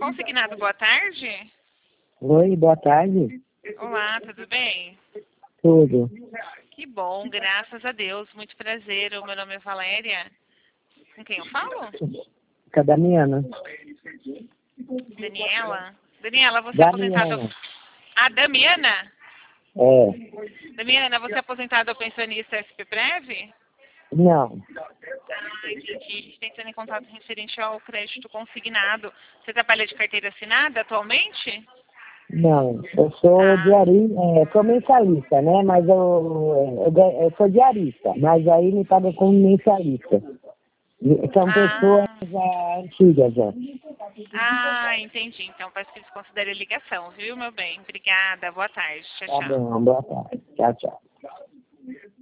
Consignado, boa tarde. Oi, boa tarde. Olá, tudo bem? Tudo. Que bom, graças a Deus. Muito prazer. O meu nome é Valéria. Com quem eu falo? Com a Damiana. Daniela? Daniela, você é aposentada... Damiana. Ah, Damiana? É. Damiana, você é aposentada ou pensionista SP-Prev? Não. Ah, entendi. A gente tem que entrar em contato referente ao crédito consignado. Você trabalha de carteira assinada atualmente? Não. Eu sou Ah, sou mensalista, né? Mas eu sou diarista. Mas aí me paga como mensalista. São pessoas ah, já antigas já. entendi. Então, peço que eles considerem a ligação, viu, meu bem? Obrigada. Boa tarde. Tchau, Tá tchau. bom, boa tarde. Tchau, tchau.